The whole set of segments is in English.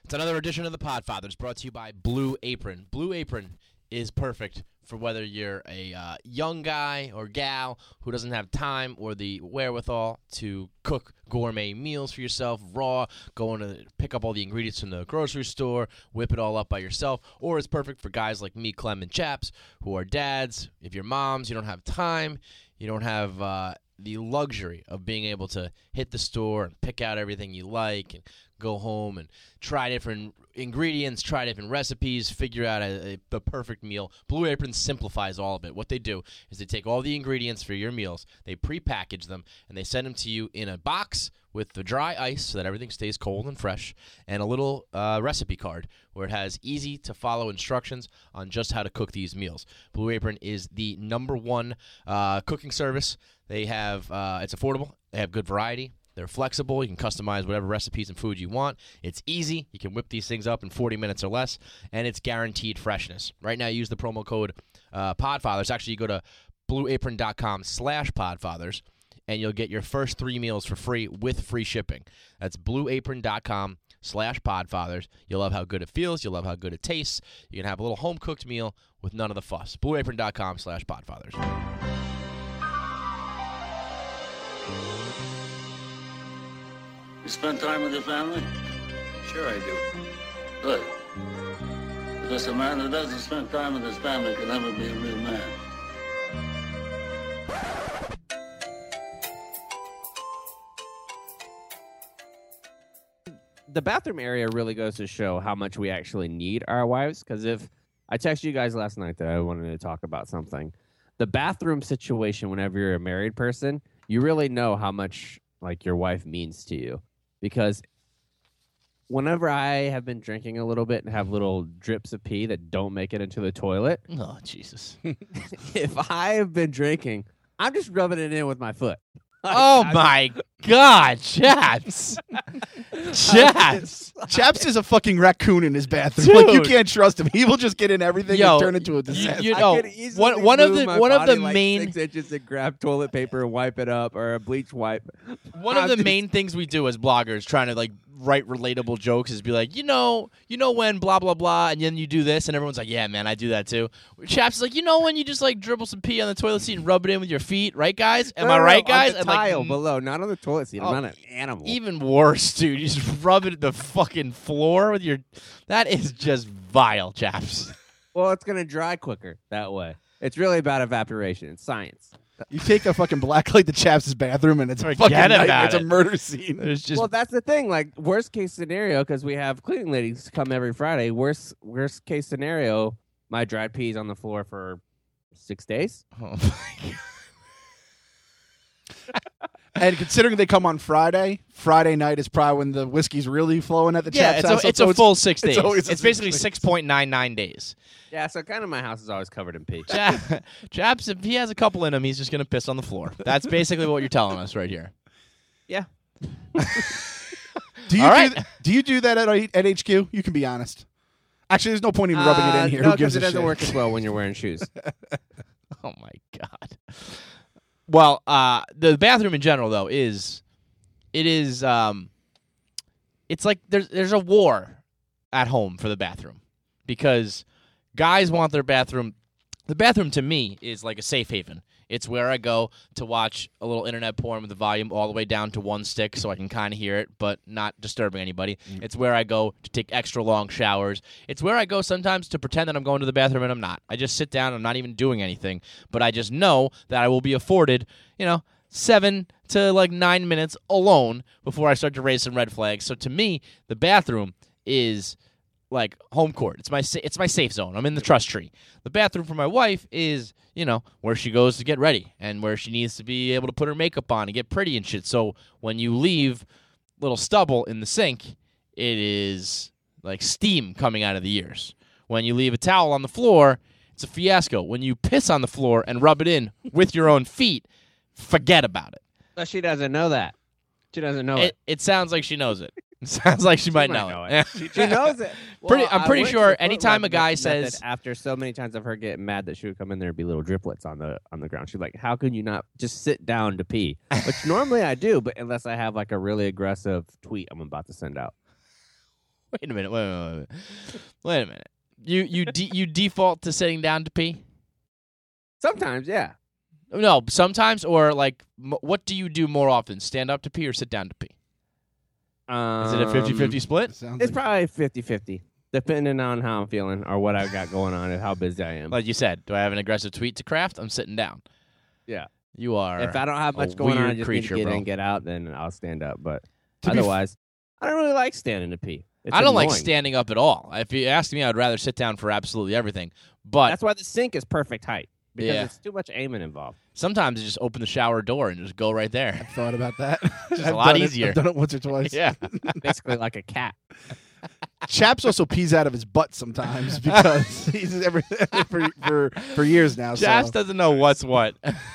It's another edition of the Podfathers brought to you by Blue Apron. Blue Apron is perfect for whether you're a young guy or gal who doesn't have time or the wherewithal to cook gourmet meals for yourself, raw, going to pick up all the ingredients from the grocery store, whip it all up by yourself, or it's perfect for guys like me, Clem, and Chaps, who are dads. If you're moms, you don't have time, you don't have the luxury of being able to hit the store and pick out everything you like and go home and try different ingredients, try different recipes, figure out the perfect meal. Blue Apron simplifies all of it. What they do is they take all the ingredients for your meals, they pre-package them, and they send them to you in a box with the dry ice so that everything stays cold and fresh, and a little recipe card where it has easy-to-follow instructions on just how to cook these meals. Blue Apron is the #1 cooking service. They have it's affordable. They have good variety. They're flexible. You can customize whatever recipes and food you want. It's easy. You can whip these things up in 40 minutes or less, and it's guaranteed freshness. Right now, use the promo code PODFATHERS. Actually, you go to blueapron.com/PODFATHERS, and you'll get your first 3 meals for free with free shipping. That's blueapron.com/PODFATHERS. You'll love how good it feels. You'll love how good it tastes. You can have a little home-cooked meal with none of the fuss. blueapron.com/PODFATHERS. You spend time with your family? Sure I do. Good. Because a man who doesn't spend time with his family can never be a real man. The bathroom area really goes to show how much we actually need our wives. Because if I texted you guys last night that I wanted to talk about something, the bathroom situation, whenever you're a married person, you really know how much like your wife means to you. Because whenever I have been drinking a little bit and have little drips of pee that don't make it into the toilet, Oh, Jesus. if I have been drinking, I'm just rubbing it in with my foot. Oh, my God, Chaps. Chaps. Chaps is a fucking raccoon in his bathroom. Like, you Dude. can't trust him. He will just get in everything Yo, and turn into a disaster. you I know, could easily one of move the my one of the body like main 6 inches to grab toilet paper and wipe it up, or a bleach wipe. one of the main things we do as bloggers, trying to like write relatable jokes, is be like, you know when blah blah blah, and then you do this, and everyone's like, yeah, man, I do that too. Chaps is like, when you just like dribble some pee on the toilet seat and rub it in with your feet, right, guys? Am I right, guys? On And, the like, tile below, not on the toilet seat. Oh, I'm not an animal. even worse, dude. You just rub it at the fucking floor with your. That is just vile, Chaps. Well, it's gonna dry quicker that way. It's really about evaporation. It's science. You take a fucking black light to Chaps' bathroom, and it's a Forget fucking about nightmare. It's a it. murder scene. There's just Well, that's the thing. Like worst case scenario, because we have cleaning ladies come every Friday. Worst case scenario, my dried peas on the floor for 6 days. oh my God. And considering they come on Friday night is probably when the whiskey's really flowing at the Yeah, Chaps' house. it's so a full 6 days. it's always a It's basically 6 6.99 days. Yeah, so kind of my house is always covered in pee. Chaps, if he has a couple in him, he's just going to piss on the floor. That's basically what you're telling us right here. Yeah. Do you All right. do you do that at HQ? You can be honest. Actually, there's no point in rubbing it in here. No, Who gives because it a doesn't shit? work as well when you're wearing shoes. Oh my God. Well, the bathroom in general though is it's like there's a war at home for the bathroom because guys want their bathroom. The bathroom to me is like a safe haven. It's where I go to watch a little internet porn with the volume all the way down to 1 stick so I can kind of hear it, but not disturbing anybody. It's where I go to take extra long showers. It's where I go sometimes to pretend that I'm going to the bathroom and I'm not. I just sit down. I'm not even doing anything, but I just know that I will be afforded, 7 to 9 minutes alone before I start to raise some red flags. So to me, the bathroom is like home court. It's my safe zone. I'm in the trust tree. The bathroom for my wife is, where she goes to get ready and where she needs to be able to put her makeup on and get pretty and shit. So when you leave little stubble in the sink, it is like steam coming out of the ears. When you leave a towel on the floor, it's a fiasco. When you piss on the floor and rub it in with your own feet, forget about it. But she doesn't know that. She doesn't know it. It sounds like she knows it. It sounds like she might know it. She knows it. I'm pretty I went sure to the anytime foot a guy rub method says- after so many times of her getting mad that she would come in there and be little driplets on the ground. She's like, "How can you not just sit down to pee?" Which normally I do, but unless I have like a really aggressive tweet I'm about to send out. Wait a minute. Wait a minute. You default to sitting down to pee? Sometimes, yeah. No, sometimes, or like, what do you do more often? Stand up to pee or sit down to pee? Is it a 50-50 split? Sounds It's like- probably 50-50, depending on how I'm feeling or what I've got going on and how busy I am. Like you said, do I have an aggressive tweet to craft? I'm sitting down. Yeah. You are. If I don't have a much going on, I weird just creature, need to get bro. in, get out, then I'll stand up. But To be f- otherwise, I don't really like standing to pee. It's I don't like annoying. standing up at all. If you ask me, I'd rather sit down for absolutely everything. But That's why the sink is perfect height because Yeah. it's too much aiming involved. sometimes you just open the shower door and just go right there. I've thought about that. Just I've a lot done it- easier. I've done it once or twice. Yeah. Basically like a cat. Chaps also pees out of his butt sometimes because he's for years now. Chaps So. doesn't know what's what.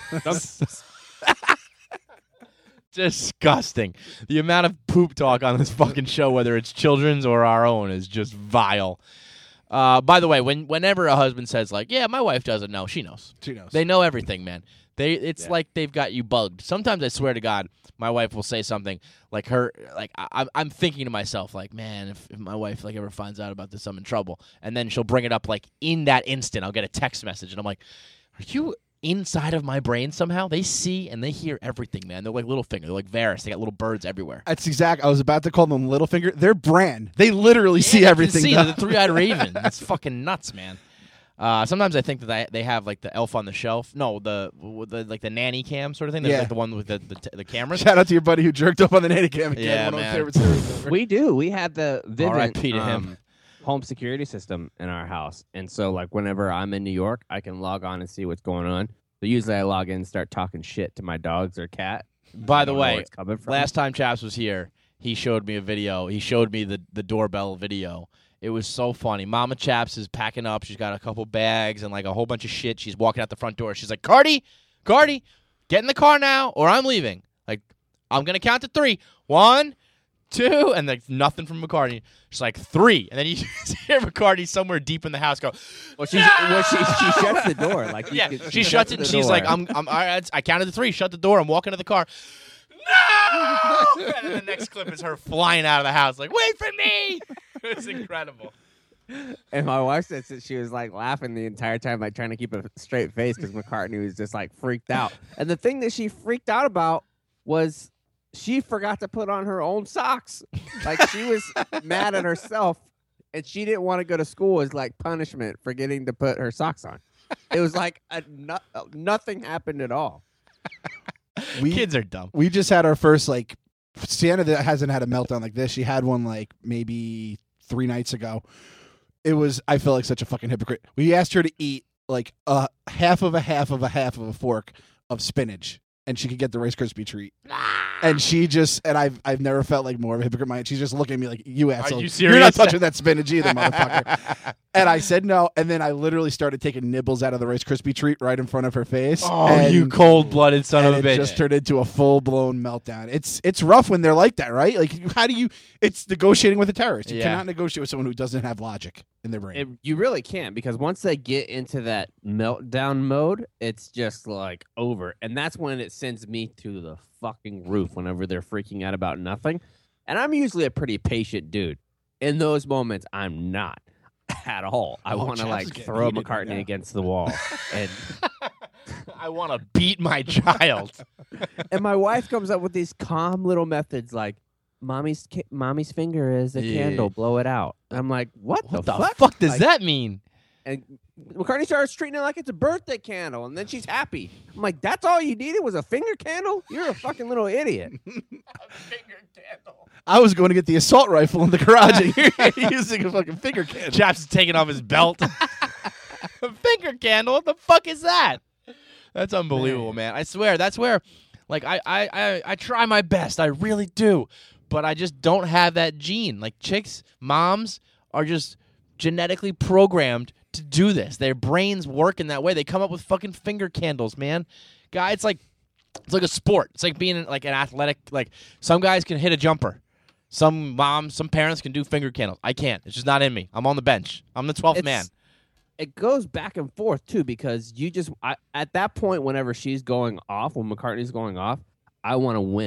Disgusting. The amount of poop talk on this fucking show, whether it's children's or our own, is just vile. By the way, whenever a husband says like, "Yeah, my wife doesn't know," she knows. She knows. They know everything, man. It's Yeah. like they've got you bugged. Sometimes I swear to God, my wife will say something like I'm thinking to myself like, man, if my wife like ever finds out about this, I'm in trouble. And then she'll bring it up like in that instant. I'll get a text message and I'm like, are you inside of my brain somehow? They see and they hear everything, man. They're like Littlefinger. They're like Varys. They got little birds everywhere. That's exact. I was about to call them Littlefinger. They're Bran. They literally see They can everything. See, now. they're the three-eyed raven. That's fucking nuts, man. Sometimes I think that they have like the elf on the shelf. No, the like the nanny cam sort of thing. There's Yeah. like the one with the cameras. Shout out to your buddy who jerked up on the nanny cam again. Yeah, one of my man. favorite series ever. We do. We had the R.I.P. Vivint to him. home security system in our house. And so like whenever I'm in New York, I can log on and see what's going on. So usually I log in and start talking shit to my dogs or cat. By I the don't know where way, it's coming from. last time Chaps was here, he showed me a video. He showed me the doorbell video. It was so funny. Mama Chaps is packing up. She's got a couple bags and like a whole bunch of shit. She's walking out the front door. She's like, Cardi, get in the car now or I'm leaving. Like, I'm going to count to 3. 1, 2, and like nothing from McCartney. She's like 3. And then you hear McCartney somewhere deep in the house go, Well, she shuts the door. Like you yeah, can- she shuts it and she's like, door. I'm all right, I counted to 3, shut the door, I'm walking to the car. No! And then the next clip is her flying out of the house, like, wait for me! It's incredible. And my wife said that she was like laughing the entire time, like trying to keep a straight face because McCartney was just like freaked out. And the thing that she freaked out about was she forgot to put on her own socks. Like she was mad at herself and she didn't want to go to school as like punishment for getting to put her socks on. It was like nothing happened at all. Kids are dumb. We just had our first like Sienna that hasn't had a meltdown like this. She had one like maybe 3 nights ago. It was, I felt like such a fucking hypocrite. We asked her to eat like a half of a fork of spinach, and she could get the Rice Krispie treat. And she just, and I've never felt like more of a hypocrite. She's just looking at me like, you asshole. you You're serious? not touching that spinach either, motherfucker. And I said no, and then I literally started taking nibbles out of the Rice Krispie treat right in front of her face. Oh, and, you cold-blooded son and of a it bitch. just turned into a full-blown meltdown. It's rough when they're like that, right? Like, how do you, it's negotiating with a terrorist. You Yeah. cannot negotiate with someone who doesn't have logic in their brain. You really can't because once they get into that meltdown mode, it's just like over. And that's when it sends me to the fucking roof whenever they're freaking out about nothing. And I'm usually a pretty patient dude. In those moments, I'm not at all. I Oh, want to Chaz like is getting throw heated McCartney right now. against the wall. and I want to beat my child. and my wife comes up with these calm little methods like, mommy's finger is a Yeah. candle, blow it out. And I'm like, what What the the fuck does Like, that mean? And McCartney starts treating it like it's a birthday candle, and then she's happy. I'm like, that's all you needed was a finger candle? You're a fucking little idiot. I was going to get the assault rifle in the garage, and you're using a fucking finger cannon. Chaps is taking off his belt. A finger candle? What the fuck is that? That's unbelievable, man. I swear, that's where, like, I try my best. I really do. But I just don't have that gene. Like, chicks, moms are just genetically programmed to do this. Their brains work in that way. They come up with fucking finger candles, man. Guy, it's like a sport. It's like being like an athletic. Like, some guys can hit a jumper. Some moms, some parents can do finger candles. I can't. It's just not in me. I'm on the bench. I'm the 12th man. It goes back and forth, too, because at that point, whenever she's going off, when McCartney's going off, I want to win.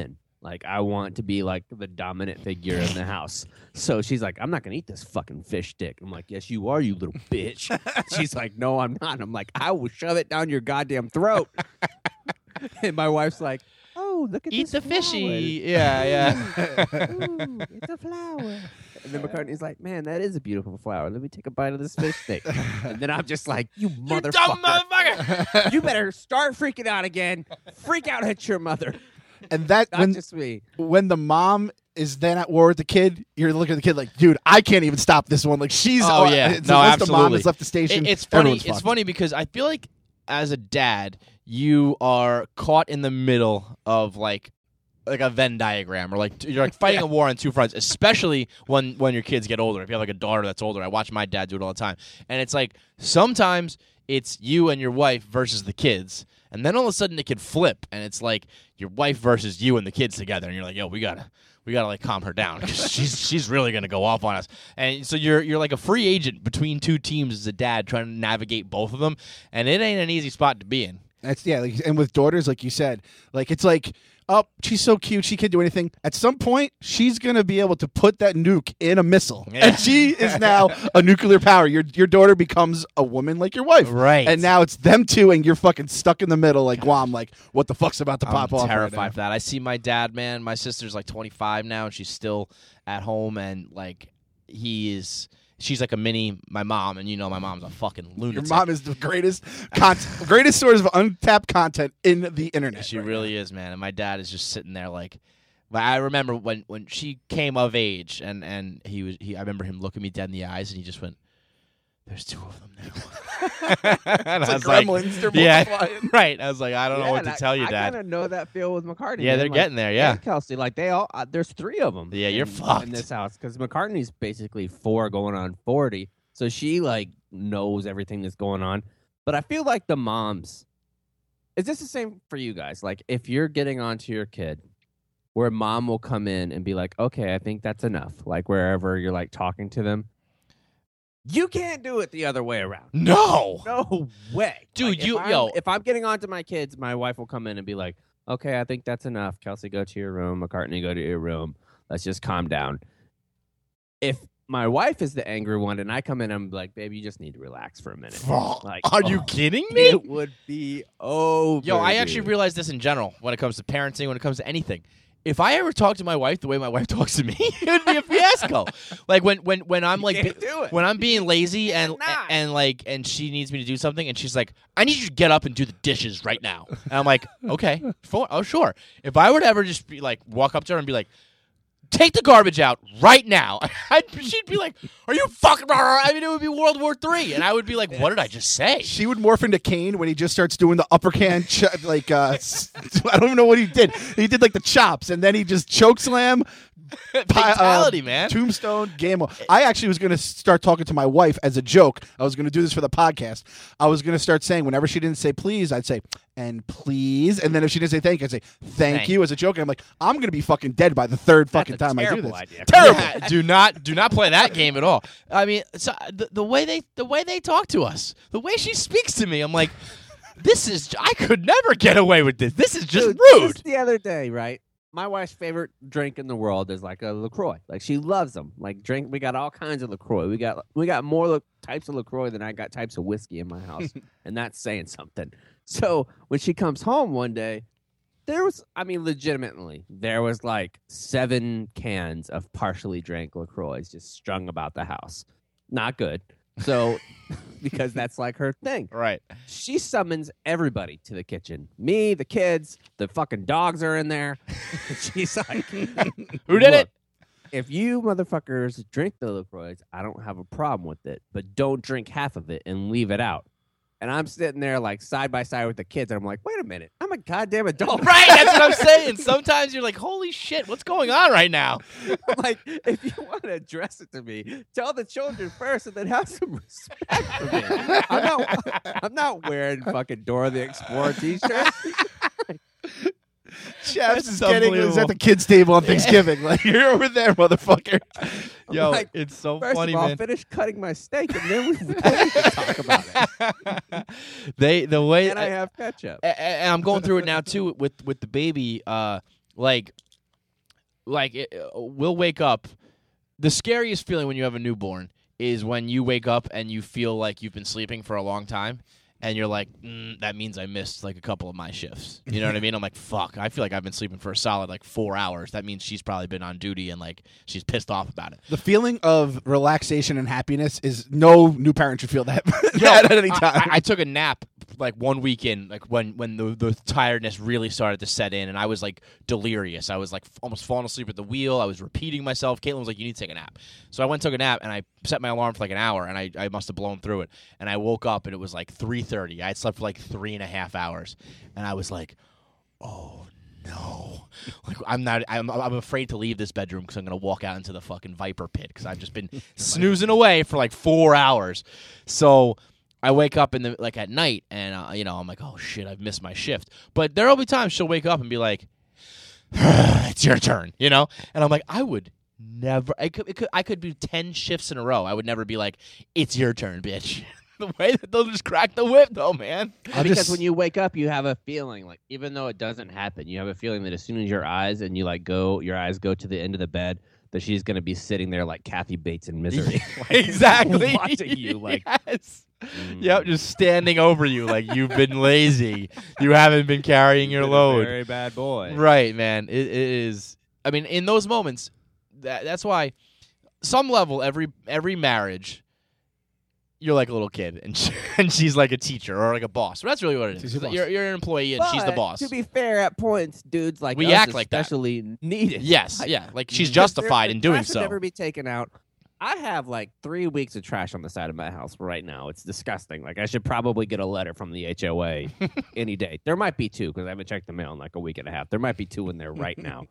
Like, I want to be like the dominant figure in the house. So she's like, I'm not going to eat this fucking fish stick. I'm like, yes, you are, you little bitch. She's like, no, I'm not. I'm like, I will shove it down your goddamn throat. And my wife's like, oh, look at Eat this the fishy. flower. Yeah. Ooh, it's a flower. And then McCartney's like, man, that is a beautiful flower. Let me take a bite of this fish stick. And then I'm just like, you You motherfucker. dumb motherfucker. You better start freaking out again. Freak out at your mother. And that Not when just me. when the mom is then at war with the kid, you're looking at the kid like, dude, I can't even stop this one. Like she's Oh, yeah. it's No, once the mom absolutely. has left the station. It's funny. everyone's It's fucked. funny because I feel like as a dad, you are caught in the middle of like a Venn diagram, or like you're like fighting a war on two fronts. Especially when your kids get older. If you have like a daughter that's older, I watch my dad do it all the time, and it's like sometimes it's you and your wife versus the kids, and then all of a sudden it can flip, and it's like your wife versus you and the kids together, and you're like, yo, we gotta like calm her down because she's really gonna go off on us. And so you're like a free agent between two teams as a dad trying to navigate both of them, and it ain't an easy spot to be in. That's like, and with daughters, like you said, like it's like, oh, she's so cute, she can't do anything. At some point, she's gonna be able to put that nuke in a missile, Yeah. and she is now a nuclear power. Your daughter becomes a woman like your wife, Right. And now it's them two, and you're fucking stuck in the middle, like Guam. Like, what the fuck's about to pop I'm off? terrified right for that. I see my dad, man. My sister's like 25 now, and she's still at home, and like she's like a mini my mom, and you know my mom's a fucking now. lunatic. Your mom is the greatest source of untapped content in the internet. She right really is, man. And my dad is just sitting there like. But I remember when she came of age, and I remember him looking me dead in the eyes, and he just went, "There's two of them now." And It's I like was like, gremlins, they're "Yeah, multiplying. right." I was like, "I don't know what to tell you, I Dad." kind of know that feel with McCartney. Yeah, man. they're Like, getting there. Yeah, and Kelsey, like they all, there's three of them. Yeah, you're in fucked. this house because McCartney's basically 4 going on 40, so she like knows everything that's going on. But I feel like the moms. Is this the same for you guys? Like if you're getting onto your kid, where mom will come in and be like, "Okay, I think that's enough." Like wherever you're like talking to them, you can't do it the other way around. no. No way, Dude, Like, if I'm getting onto my kids, my wife will come in and be like, "Okay, I think that's enough. Kelsey, go to your room. McCartney, go to your room. Let's just calm down." If my wife is the angry one and I come in, I'm like, "Babe, you just need to relax for a minute." Like, Are you oh, kidding me? It would be over. Yo, I actually dude. realized this in general when it comes to parenting, when it comes to anything. If I ever talk to my wife the way my wife talks to me, it would be a fiasco. Like when I'm like can't do it. when I'm being lazy and and she needs me to do something and she's like, "I need you to get up and do the dishes right now." And I'm like, "Okay, sure." If I would ever just be like walk up to her and be like, "Take the garbage out right now," she'd be like, "Are you fucking?" I mean, it would be World War III, and I would be like, "What did I just say?" She would morph into Kane when he just starts doing the upper can, I don't even know what he did. He did like the chops, and then he just choke slam, Fatality, man. tombstone, game. I actually was going to start talking to my wife as a joke. I was going to do this for the podcast. I was going to start saying whenever she didn't say please, I'd say and please, and then if she didn't say thank you, I'd say thank you as a joke. And I'm like, I'm going to be fucking dead by the third fucking time I do this. Idea. Terrible. Yeah, do not play that game at all. I mean, so the way they talk to us, the way she speaks to me, I'm like, I could never get away with this. This is just Dude, rude. just the other day, right? My wife's favorite drink in the world is like a LaCroix. Like she loves them. Like drink, we got all kinds of LaCroix. We got more types of LaCroix than I got types of whiskey in my house, and that's saying something. So when she comes home one day, legitimately, there was like 7 cans of partially drank LaCroix just strung about the house. Not good. So, because that's like her thing. Right. She summons everybody to the kitchen. Me, the kids, the fucking dogs are in there. She's like, Who did it? If you motherfuckers drink the LaCroix, I don't have a problem with it, but don't drink half of it and leave it out. And I'm sitting there like side by side with the kids, and I'm like, wait a minute, I'm a goddamn adult. Right, that's what I'm saying. Sometimes you're like, holy shit, what's going on right now? I'm like, if you want to address it to me, tell the children first and then have some respect for me. I'm not wearing fucking Dora the Explorer t-shirt. Chaps is unbelievable. at the kids' table on Thanksgiving. Like, you're over there, motherfucker. Yo, like, it's so First funny, of all, man. finish cutting my steak and then we can talk about it. The way And I have ketchup. and I'm going through it now too with the baby. Like we'll wake up. The scariest feeling when you have a newborn is when you wake up and you feel like you've been sleeping for a long time. And you're like, that means I missed like a couple of my shifts. You know what I mean? I'm like, fuck. I feel like I've been sleeping for a solid like 4 hours. That means she's probably been on duty and like she's pissed off about it. The feeling of relaxation and happiness is no new parent should feel that, that at any time. I took a nap like 1 week in, like when the tiredness really started to set in, and I was like delirious. I was like almost falling asleep at the wheel. I was repeating myself. Caitlin was like, you need to take a nap. So I went and took a nap, and I set my alarm for like an hour, and I must have blown through it. And I woke up, and it was like 3:30. I had slept for like 3.5 hours, and I was like, oh no, like I'm afraid to leave this bedroom because I'm gonna walk out into the fucking viper pit because I've just been snoozing away for like 4 hours. So I wake up at night, and I'm like, oh shit, I've missed my shift. But there'll be times she'll wake up and be like, it's your turn, and I'm like, I would never. I could do 10 shifts in a row. I would never be like, it's your turn, bitch. The way that they'll just crack the whip, though, man. Because when you wake up, you have a feeling like, even though it doesn't happen, you have a feeling that as soon as your eyes go to the end of the bed, that she's going to be sitting there like Kathy Bates in Misery. Exactly. Watching you like. Yes. Yep, just standing over you like you've been lazy. You haven't been carrying your load. Very bad boy. Right, man. It is. I mean, in those moments, that's why some level, every marriage, you're like a little kid, and she's like a teacher or like a boss. But that's really what it is. You're an employee, and she's the boss. To be fair, at points, dudes like we us act like especially that. Need it. Yes, yeah. Like she's justified in doing trash so. Should never be taken out. I have like 3 weeks of trash on the side of my house right now. It's disgusting. Like I should probably get a letter from the HOA any day. There might be 2 because I haven't checked the mail in like a week and a half. There might be 2 in there right now.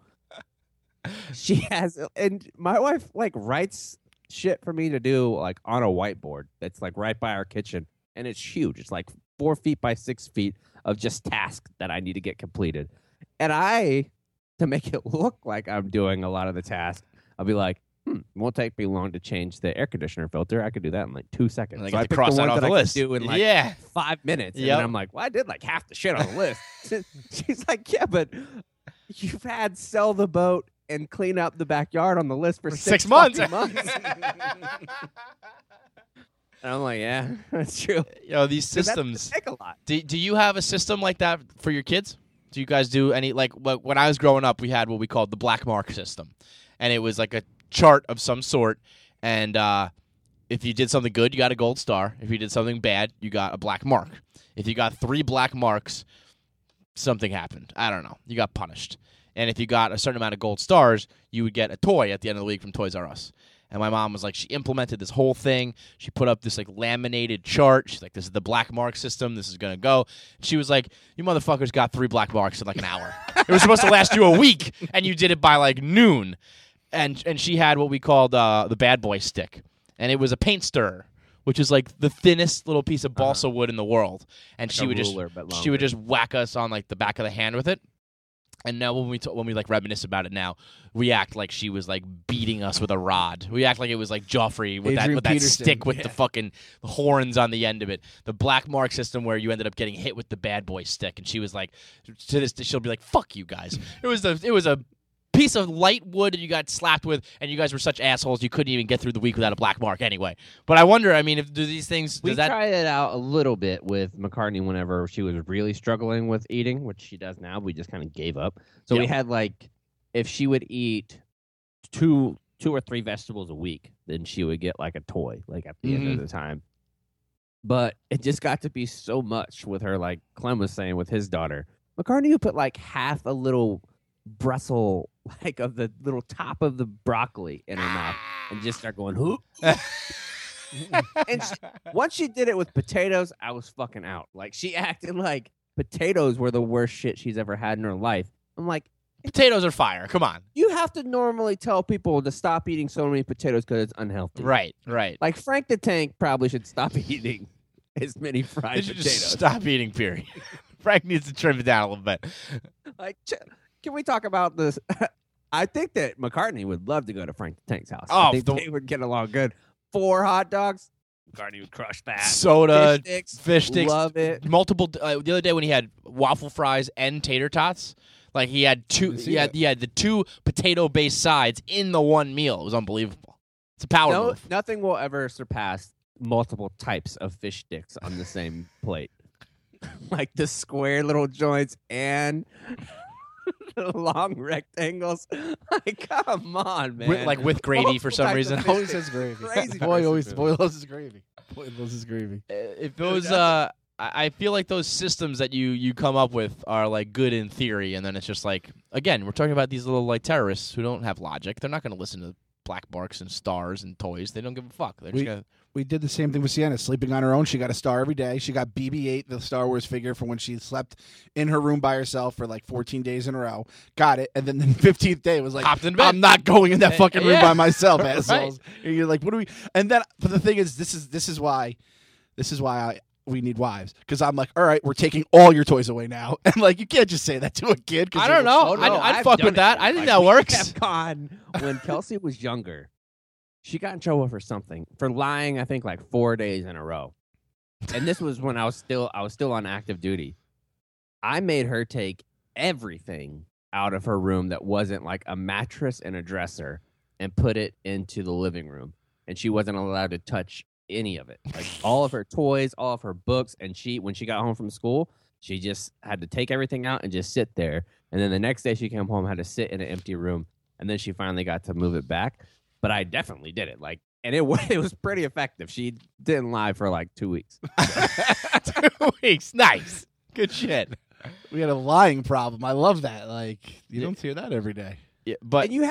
She has, and my wife like writes shit for me to do like on a whiteboard that's like right by our kitchen, and it's huge. It's like 4 feet by 6 feet of just tasks that I need to get completed. And to make it look like I'm doing a lot of the tasks, I'll be like, it won't take me long to change the air conditioner filter. I could do that in like 2 seconds. And so I picked cross the that ones off that the I list. could do in like 5 minutes. Yep. And I'm like, well, I did like half the shit on the list. She's like, yeah, but you've had sell the boat and clean up the backyard on the list for 6 months. And I'm like, yeah, that's true. These systems. Take a lot. Do you have a system like that for your kids? Do you guys do any, like, when I was growing up, we had what we called the black mark system. And it was like a chart of some sort. And if you did something good, you got a gold star. If you did something bad, you got a black mark. If you got 3 black marks, something happened. I don't know. You got punished. And if you got a certain amount of gold stars, you would get a toy at the end of the week from Toys R Us. And my mom was like, she implemented this whole thing. She put up this like laminated chart. She's like, this is the black mark system. This is going to go. And she was like, you motherfuckers got 3 black marks in like an hour. It was supposed to last you a week, and you did it by like noon. And she had what we called the bad boy stick. And it was a paint stirrer, which is like the thinnest little piece of balsa wood in the world. And Like she would ruler, she would just whack us on like the back of the hand with it. And now when we like reminisce about it now, we act like she was like beating us with a rod. We act like it was like Joffrey with Adrian that Peterson, stick with the fucking horns on the end of it. The black mark system where you ended up getting hit with the bad boy stick. And she was like, to this, she'll be like, "Fuck you guys." It was a piece of light wood that you got slapped with, and you guys were such assholes you couldn't even get through the week without a black mark anyway. But I wonder, I mean, if do these things... We tried it out a little bit with McCartney whenever she was really struggling with eating, which she does now. We just kind of gave up. So we had like, if she would eat two or 3 vegetables a week, then she would get like a toy, like at the end of the time. But it just got to be so much with her, like Clem was saying with his daughter. McCartney would put like half a little bristle, like of the little top of the broccoli in her mouth and just start going, whoop. And once she did it with potatoes, I was fucking out. Like she acted like potatoes were the worst shit she's ever had in her life. I'm like, potatoes are fire. Come on. you have to normally tell people to stop eating so many potatoes because it's unhealthy. Right. Like Frank the Tank probably should stop eating as many They fried should potatoes. just stop eating, period. Frank needs to trim it down a little bit. Like, can we talk about this? I think that McCartney would love to go to Frank the Tank's house. Oh, I think they would get along good. 4 hot dogs. McCartney would crush that. Soda, fish sticks. love it. Multiple. The other day when he had waffle fries and tater tots, Like he had he had the two potato-based sides in the one meal. It was unbelievable. It's a power move. Nothing will ever surpass multiple types of fish sticks on the same plate. Like the square little joints and the long rectangles. Like, come on, man. Like with gravy for some reason. Always says gravy. Crazy Boy person. loves his gravy. Boy loves his gravy. If those, I feel like those systems that you come up with are like good in theory, and then it's just like, again, we're talking about these little like terrorists who don't have logic. They're not going to listen to black marks and stars and toys. They don't give a fuck. They're just gonna. We did the same thing with Sienna, sleeping on her own. She got a star every day. She got BB-8, the Star Wars figure, for when she slept in her room by herself for like 14 days in a row. Got it, and then the 15th day was like, Hopped in bed. I'm not going in that fucking room Yeah. by myself, Right. assholes. And you're like, what do we? And then, but the thing is, this is why we need wives, because I'm like, all right, we're taking all your toys away now, and like you can't just say that to a kid. 'Cause I you're don't know. like, oh, no. I'd fuck with that. I think that we works. kept gone when Kelsey was younger. She got in trouble for something, for lying, I think, like 4 days in a row. And this was when I was still on active duty. I made her take everything out of her room that wasn't like a mattress and a dresser and put it into the living room. And she wasn't allowed to touch any of it. Like all of her toys, all of her books. And when she got home from school, she just had to take everything out and just sit there. And then the next day she came home, had to sit in an empty room. And then she finally got to move it back. But I definitely did it. Like, and it was pretty effective. She didn't lie for like 2 weeks. 2 weeks. Nice. Good shit. We had a lying problem. I love that. Like you don't hear that every day. Yeah, but And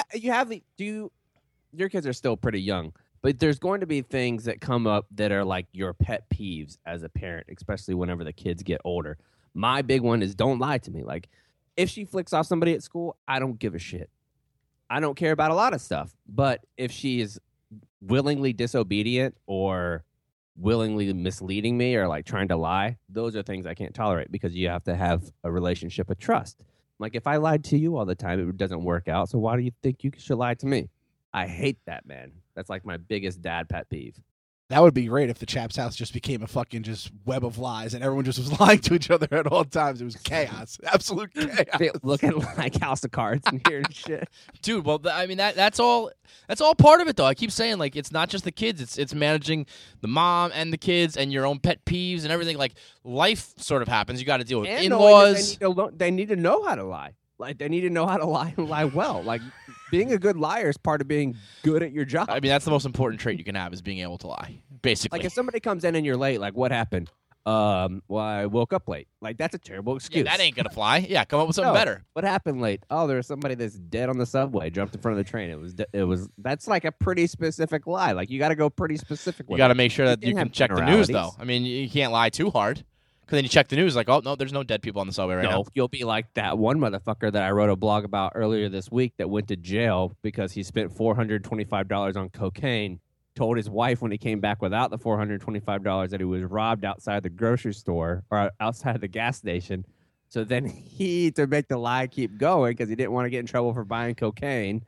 your kids are still pretty young, but there's going to be things that come up that are like your pet peeves as a parent, especially whenever the kids get older. My big one is don't lie to me. Like, if she flicks off somebody at school, I don't give a shit. I don't care about a lot of stuff, but if she is willingly disobedient or willingly misleading me or like trying to lie, those are things I can't tolerate, because you have to have a relationship of trust. Like, if I lied to you all the time, it doesn't work out. So why do you think you should lie to me? I hate that, man. That's like my biggest dad pet peeve. That would be great if the Chaps house just became a fucking just web of lies and everyone just was lying to each other at all times. It was chaos, absolute chaos. Looking like House of Cards and hearing shit. dude, well, I mean that's all part of it though. I keep saying like it's not just the kids; it's managing the mom and the kids and your own pet peeves and everything. Like life sort of happens. You got to deal with And in-laws. they need to know how to lie. Like, they need to know how to lie and lie well. Like, being a good liar is part of being good at your job. I mean, that's the most important trait you can have is being able to lie. Basically, Like, if somebody comes in and you're late, like, what happened? Well, I woke up late. Like, that's a terrible excuse. yeah, that ain't gonna fly. Yeah, come up with something No. better. What happened late? Oh, there was somebody that's dead on the subway, jumped in front of the train. It was. That's like a pretty specific lie. Like, you got to go pretty specific. You With got to it. make sure that You you can can have check the news, though. generalities. I mean, you can't lie too hard, because then you check the news, like, oh no, there's no dead people on the subway right now. No, you'll be like that one motherfucker that I wrote a blog about earlier this week that went to jail because he spent $425 on cocaine. Told his wife when he came back without the $425 that he was robbed outside the grocery store or outside the gas station. So then to make the lie keep going because he didn't want to get in trouble for buying cocaine,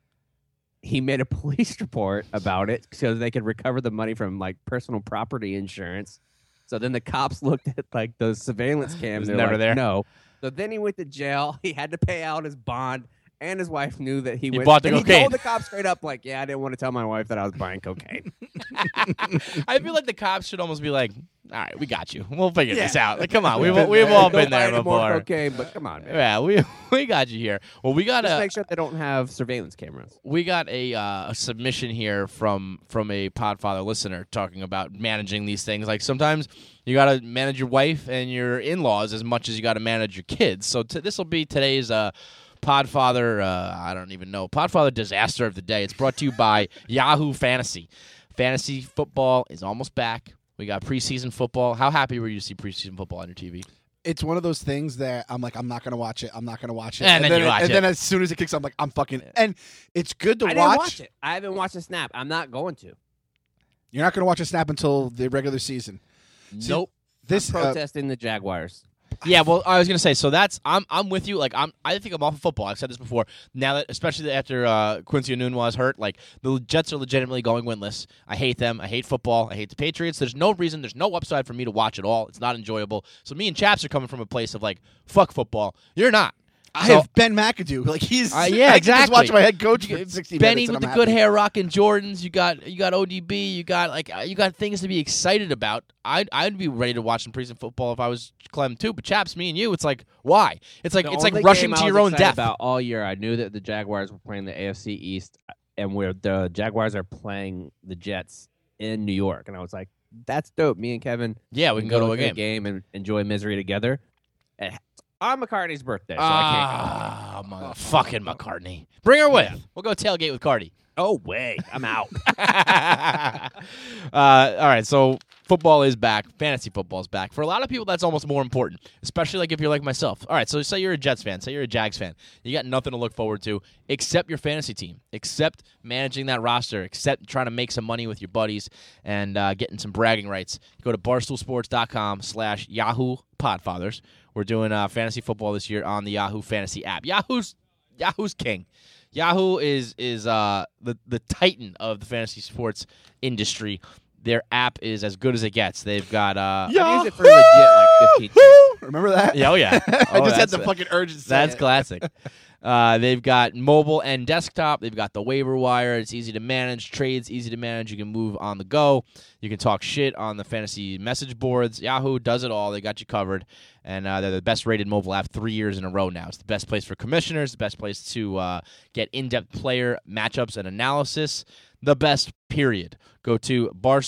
he made a police report about it so they could recover the money from like personal property insurance. So then the cops looked at like those surveillance cams. was They're never like, there. No. So then he went to jail. He had to pay out his bond. And his wife knew that he went. bought the and cocaine. He told the cops straight up, like, "Yeah, I didn't want to tell my wife that I was buying cocaine." I feel like the cops should almost be like, all right, we got you. We'll figure this Yeah. out. Like, come on, we've all Don't been buy there any more before. cocaine, but come on, man. Yeah, we got you here. Well, we got Just a make sure they don't have surveillance cameras. a submission here from a Podfather listener talking about managing these things. Like sometimes you got to manage your wife and your in-laws as much as you got to manage your kids. So this will be today's Podfather. I don't even know. Podfather disaster of the day. It's brought to you by Yahoo Fantasy. Fantasy football is almost back. We got preseason football. How happy were you to see preseason football on your TV? It's one of those things that I'm like, I'm not gonna watch it. I'm not gonna watch it. And then you watch it. then as soon as it kicks, I'm like, I'm fucking. And it's good to I watch. didn't watch it. I haven't watched a snap. I'm not going to. You're not gonna watch a snap until the regular season. See, Nope. This Protesting the Jaguars. Yeah, well, I was gonna say. So I'm with you. Like I think I'm off of football. I've said this before. Now that, especially after Quincy O'Neill was hurt, like the Jets are legitimately going winless. I hate them. I hate football. I hate the Patriots. There's no reason. There's no upside for me to watch at all. It's not enjoyable. So me and Chaps are coming from a place of like, fuck football. You're not. I have Ben McAdoo. Like he's yeah, I can exactly. just watch my head coach for 60 Benny minutes. with and the I'm good happy. hair rocking Jordans. You got ODB. You got things to be excited about. I'd be ready to watch some preseason football if I was Clem too. But Chaps, me and you, it's like why? It's like The it's like only rushing game to I your was own excited death. About all year, I knew that the Jaguars were playing the AFC East, and where the Jaguars are playing the Jets in New York, and I was like, "That's dope." Me and Kevin, Yeah, we can go to a game. and enjoy misery together. And on McCartney's birthday, so I can't go. Fucking McCartney. Bring her with. We'll go tailgate with Cardi. Oh wait, I'm out. All right, so football is back. Fantasy football is back. For a lot of people, that's almost more important, especially like if you're like myself. All right, so say you're a Jets fan. Say you're a Jags fan. You got nothing to look forward to except your fantasy team, except managing that roster, except trying to make some money with your buddies and getting some bragging rights. Go to barstoolsports.com/Yahoo Podfathers. We're doing fantasy football this year on the Yahoo Fantasy app. Yahoo's king. Yahoo is the titan of the fantasy sports industry. Their app is as good as it gets. They've got I use it for legit like 15 years. Remember that? yeah, oh yeah. I Oh, just had that's the it. fucking urge to say That's it. classic. They've got mobile and desktop. They've got the waiver wire. It's easy to manage. Trades easy to manage. You can move on the go. You can talk shit on the fantasy message boards. Yahoo does it all. They got you covered. And they're the best rated mobile app 3 years in a row now. It's the best place for commissioners, the best place to get in-depth player matchups and analysis. The best, period. Go to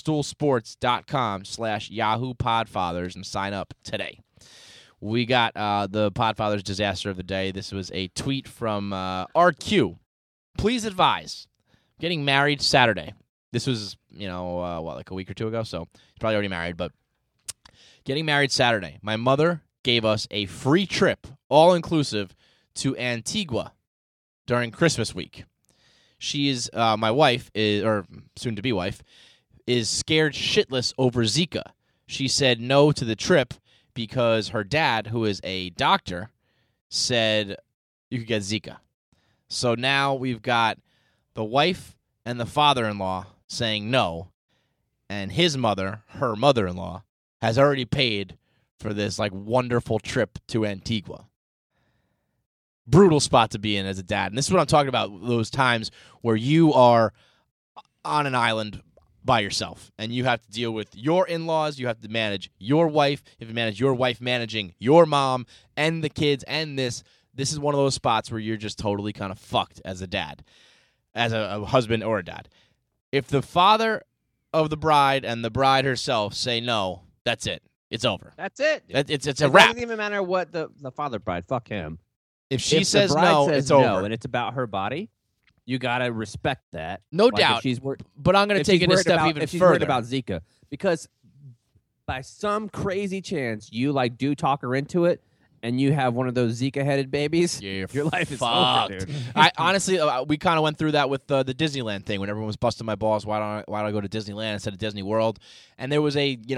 barstoolsports.com/Yahoo Podfathers and sign up today. We got the Podfathers disaster of the day. This was a tweet from RQ. Please advise. Getting married Saturday. This was, like a week or two ago, so he's probably already married, but getting married Saturday. My mother gave us a free trip, all-inclusive, to Antigua during Christmas week. She is, my wife, or soon-to-be wife, is scared shitless over Zika. She said no to the trip because her dad, who is a doctor, said you could get Zika. So now we've got the wife and the father-in-law saying no, and his mother, her mother-in-law, has already paid for this wonderful trip to Antigua. Brutal spot to be in as a dad. And this is what I'm talking about, those times where you are on an island by yourself and you have to deal with your in-laws, you have to manage your wife, you have to manage your wife managing your mom and the kids, and this is one of those spots where you're just totally kind of fucked as a dad, as a husband or a dad. If the father of the bride and the bride herself say no, that's it. It's over. That's it. It's a It wrap. doesn't even matter what the father bride. Fuck him. If she If says the bride no, says it's no, over. and it's about her body. You gotta respect that. No Like, if doubt. she's worried, But I'm going to if take she's it a worried step about- even if she's worried further. about Zika, because by some crazy chance you do talk her into it, and you have one of those Zika-headed babies, You're your life is fucked. over, dude. I honestly, we kind of went through that with the Disneyland thing when everyone was busting my balls. Why don't I go to Disneyland instead of Disney World? And there was a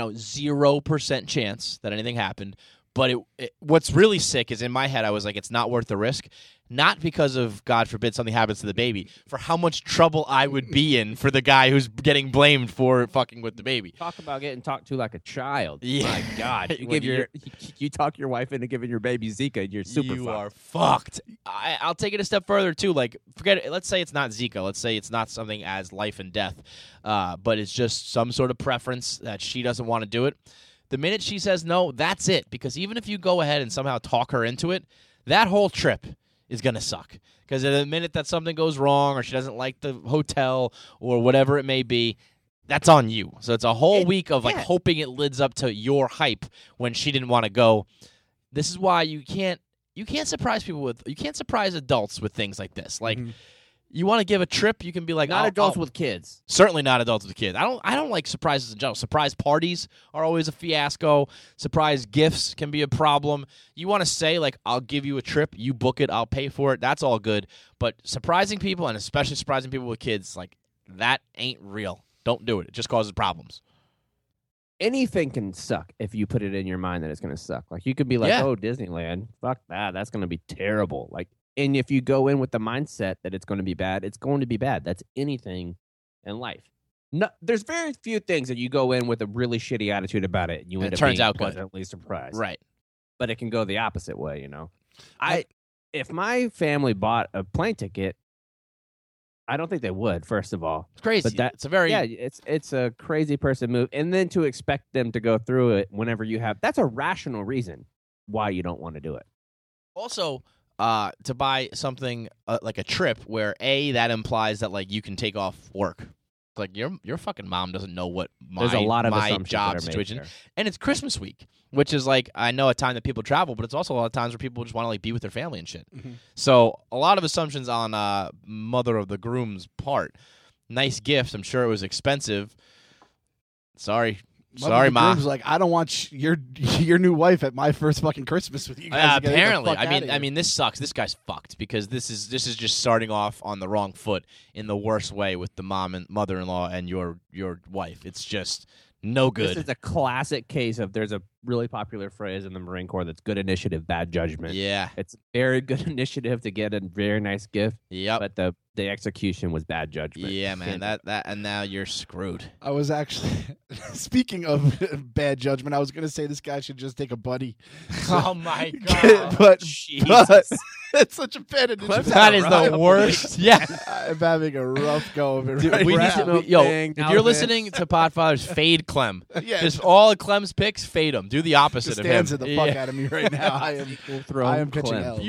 0% chance that anything happened. But what's really sick is in my head I was like, it's not worth the risk. Not because of, God forbid, something happens to the baby, for how much trouble I would be in for the guy who's getting blamed for fucking with the baby. Talk about getting talked to like a child. Yeah. My God, you When give you talk your wife into giving your baby Zika, and you're super You fucked. are fucked. I'll take it a step further too. Forget it. Let's say it's not Zika. Let's say it's not something as life and death, but it's just some sort of preference that she doesn't want to do it. The minute she says no, that's it. Because even if you go ahead and somehow talk her into it, that whole trip is going to suck. Because the minute that something goes wrong or she doesn't like the hotel or whatever it may be, that's on you. So it's a whole week of hoping it lives up to your hype when she didn't want to go. This is why you can't surprise you can't surprise adults with things like this. You want to give a trip, you can be like, Not adults with kids. Certainly not adults with kids. I don't like surprises in general. Surprise parties are always a fiasco. Surprise gifts can be a problem. You want to say, I'll give you a trip, you book it, I'll pay for it. That's all good. But surprising people, and especially surprising people with kids, that ain't real. Don't do it. It just causes problems. Anything can suck if you put it in your mind that it's going to suck. You could be like, Yeah. oh, Disneyland, fuck that. That's going to be terrible. And if you go in with the mindset that it's going to be bad, it's going to be bad. That's anything in life. No, there's very few things that you go in with a really shitty attitude about it, and you And end it up turns being out good. pleasantly surprised. Right. But it can go the opposite way, if my family bought a plane ticket, I don't think they would. First of all, It's crazy. But It's a very it's a crazy person move, and then to expect them to go through it whenever you have that's a rational reason why you don't want to do it. Also, to buy something like a trip where that implies that like you can take off work. Like your fucking mom doesn't know what There's a lot of my assumptions job that are made situation, there. and it's Christmas week, which is like I know a time that people travel, but it's also a lot of times where people just want to like be with their family and shit. Mhm. So a lot of assumptions on mother of the groom's part. Nice gift. I'm sure it was expensive. Sorry, Ma. Was like, I don't want your new wife at my first fucking Christmas with you guys. You gotta get the Apparently, fuck outta I here. mean, this sucks. This guy's fucked because this is just starting off on the wrong foot in the worst way with the mom and mother-in-law and your wife. It's just no good. This is a classic case of there's a really popular phrase in the Marine Corps that's good initiative, bad judgment. Yeah. It's very good initiative to get a very nice gift, Yep. but the execution was bad judgment. Yeah, man. Can't- That and now you're screwed. I was actually speaking of bad judgment. I was going to say this guy should just take a buddy. Oh my but Jesus. it's such a bad initiative. That is the worst. Yeah. I'm having a rough go of it Dude, right we need now. to, yo, thing, if now you're this. listening to Podfathers, fade Clem. Yeah, Just all of Clem's picks, fade him. Do the opposite just of him. stanza the fuck Yeah. out of me right now. I am catching Clem. L's.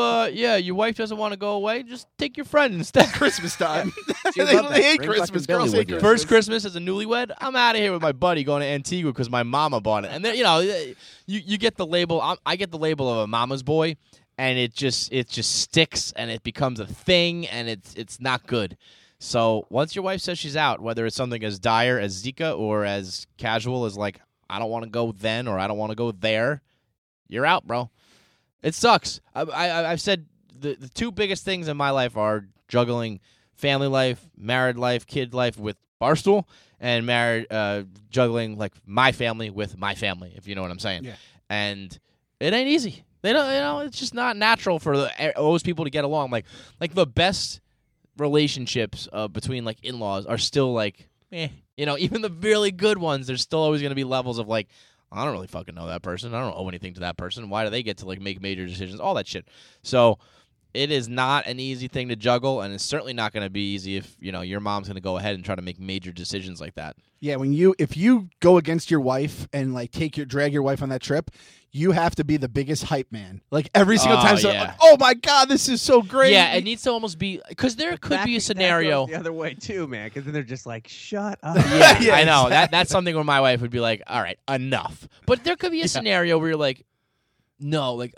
Your wife doesn't want to go away. Just take your friend instead. Christmas time. She they loved that. hate Bring Christmas. fucking Girls Billy hate with you. Christmas. First Christmas as a newlywed, I'm out of here with my buddy going to Antigua because my mama bought it. And then you get the label. I get the label of a mama's boy, and it just sticks and it becomes a thing, and it's not good. So once your wife says she's out, whether it's something as dire as Zika or as casual as like I don't want to go then or I don't want to go there, you're out, bro. It sucks. I've said the two biggest things in my life are juggling family life, married life, kid life with Barstool, and juggling like my family with my family, if you know what I'm saying. Yeah. And it ain't easy. They don't. It's just not natural for those people to get along. Like the best relationships between like in-laws are still like, even the really good ones. There's still always going to be levels of like, I don't really fucking know that person. I don't owe anything to that person. Why do they get to like make major decisions? All that shit. So it is not an easy thing to juggle, and it's certainly not going to be easy if your mom's going to go ahead and try to make major decisions like that. Yeah, if you go against your wife and like drag your wife on that trip, you have to be the biggest hype man. Like every single time, so yeah. like, oh my god, this is so great. Yeah, it needs to almost be because there could be a scenario. That goes the other way too, man. Because then they're just like, "Shut up." Yeah, Yeah, I know that's something where my wife would be like, "All right, enough." But there could be a scenario where you're like, "No, like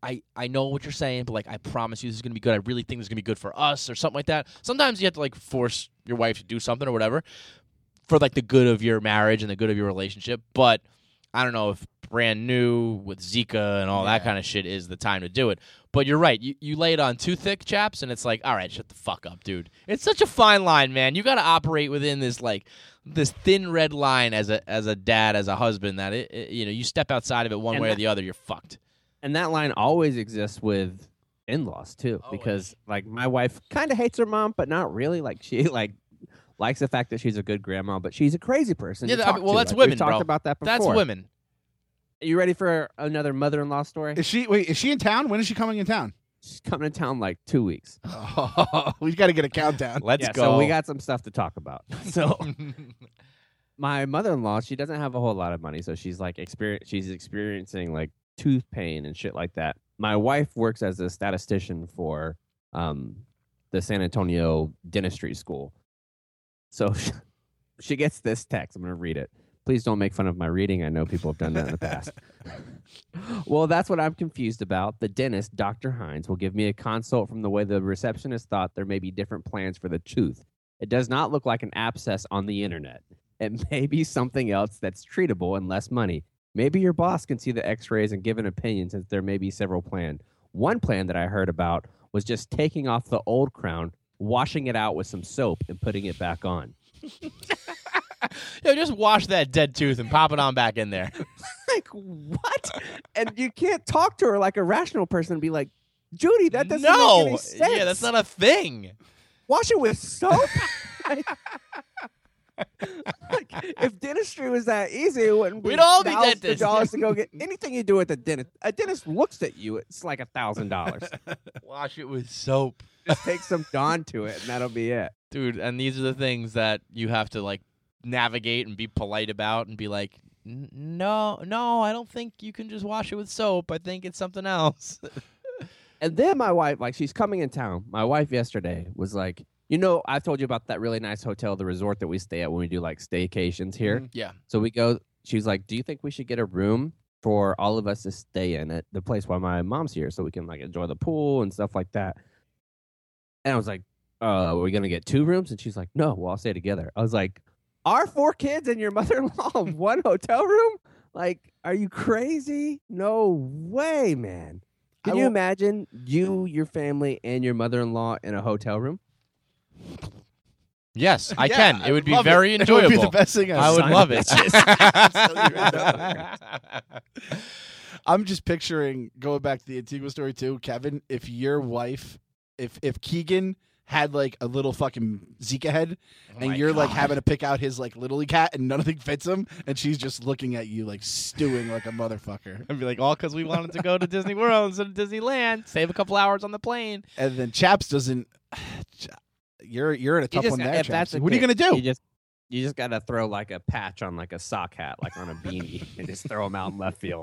I know what you're saying, but like I promise you this is gonna be good. I really think this is gonna be good for us or something like that." Sometimes you have to like force your wife to do something or whatever for like the good of your marriage and the good of your relationship. But I don't know if brand new with Zika and all that kind of shit is the time to do it. But you're right. You lay it on too thick, chaps, and it's like, all right, shut the fuck up, dude. It's such a fine line, man. You got to operate within this like this thin red line as a dad, as a husband. That you step outside of it one way or the other, you're fucked. And that line always exists with in-laws too, because like my wife kind of hates her mom, but not really. Like she likes the fact that she's a good grandma, but she's a crazy person. Yeah, to I talk mean, well, to. that's Like, women, we've talked bro. about that before. That's women. Are you ready for another mother-in-law story? Is she in town? When is she coming in town? She's coming to town like 2 weeks. Oh, we've got to get a countdown. Let's Yeah, go. so we got some stuff to talk about. So my mother-in-law, she doesn't have a whole lot of money, so she's like experiencing like tooth pain and shit like that. My wife works as a statistician for the San Antonio Dentistry School. So she gets this text. I'm going to read it. Please don't make fun of my reading. I know people have done that in the past. Well, that's what I'm confused about. The dentist, Dr. Hines, will give me a consult from the way the receptionist thought there may be different plans for the tooth. It does not look like an abscess on the internet. It may be something else that's treatable and less money. Maybe your boss can see the x-rays and give an opinion since there may be several planned. One plan that I heard about was just taking off the old crown, washing it out with some soap, and putting it back on. Yo, just wash that dead tooth and pop it on back in there. Like, what? And you can't talk to her like a rational person and be like, Judy, that doesn't make any sense. Yeah, that's not a thing. Wash it with soap? Like, if dentistry was that easy, it wouldn't be We'd all be thousands of dentists. dollars to go get anything you do at the dentist. A dentist looks at you, it's like $1,000. Wash it with soap. Just take some Dawn to it, and that'll be it. Dude, and these are the things that you have to like navigate and be polite about and be like, no, I don't think you can just wash it with soap. I think it's something else. And then my wife, like, she's coming in town. My wife yesterday was like, I told you about that really nice hotel, the resort that we stay at when we do like staycations here. Yeah. So we go. She's like, "Do you think we should get a room for all of us to stay in at the place while my mom's here, so we can like enjoy the pool and stuff like that?" And I was like, "Are we gonna get 2 rooms?" And she's like, "No, we'll all stay together." I was like, "Our 4 kids and your mother-in-law one hotel room? Like, are you crazy? No way, man." Can you imagine you, your family, and your mother-in-law in a hotel room? Yes, I Yeah, can. It I would be love very it. enjoyable. It would be the best thing I would Son love of it. I'm just picturing, going back to the Antigua story too, Kevin, if your wife, if Keegan had like a little fucking Zika head and my you're like God. having to pick out his like little cat and nothing fits him and she's just looking at you like stewing like a motherfucker. I'd be like, all because we wanted to go to Disney World instead of Disneyland. Save a couple hours on the plane. And then Chaps doesn't. You're in a tough one there, if Chaps. that's the What are you case, gonna do? You just gotta throw like a patch on like a sock hat, like on a beanie, and just throw them out in left field.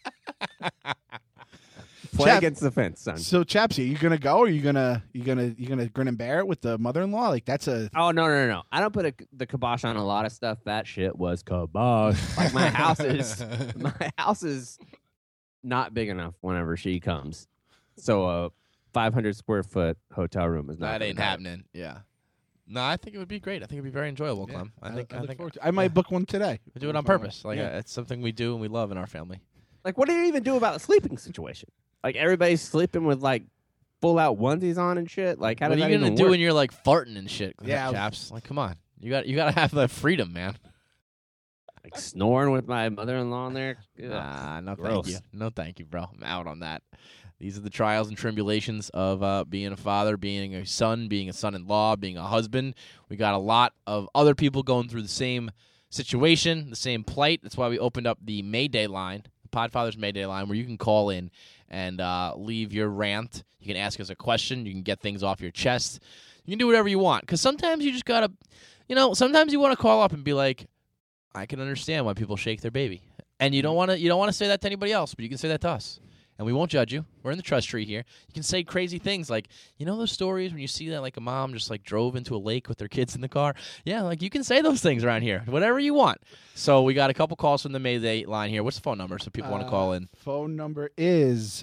Play Chap- against the fence, son. So Chaps, are you gonna go? Or are you gonna grin and bear it with the mother-in-law? Like that's a Oh no! I don't put the kibosh on a lot of stuff. That shit was kibosh. Like my house is not big enough whenever she comes. So a 500 square foot hotel room is not. That gonna ain't cut it. happening. Yeah. No, I think it would be great. I think it would be very enjoyable, Clem. I think look forward to- I might book one today. we do it on purpose. Like Yeah. it's something we do and we love in our family. Like, what do you even do about the sleeping situation? Like everybody's sleeping with like full out onesies on and shit. Like, how What does are that you gonna even do work? when you're like farting and shit? Yeah. Chaps. Like, come on. You gotta have the freedom, man. Like snoring with my mother-in-law in there? Ugh. Nah, no Gross. thank you. No thank you, bro. I'm out on that. These are the trials and tribulations of being a father, being a son, being a son-in-law, being a husband. We got a lot of other people going through the same situation, the same plight. That's why we opened up the Mayday line, the Podfathers Mayday line, where you can call in and leave your rant. You can ask us a question. You can get things off your chest. You can do whatever you want. Because sometimes you just got to, sometimes you want to call up and be like, I can understand why people shake their baby. And you don't want to say that to anybody else, but you can say that to us. And we won't judge you. We're in the trust tree here. You can say crazy things like, those stories when you see that like a mom just like drove into a lake with their kids in the car? Yeah, like you can say those things around here. Whatever you want. So we got a couple calls from the Mayday line here. What's the phone number so people want to call in? Phone number is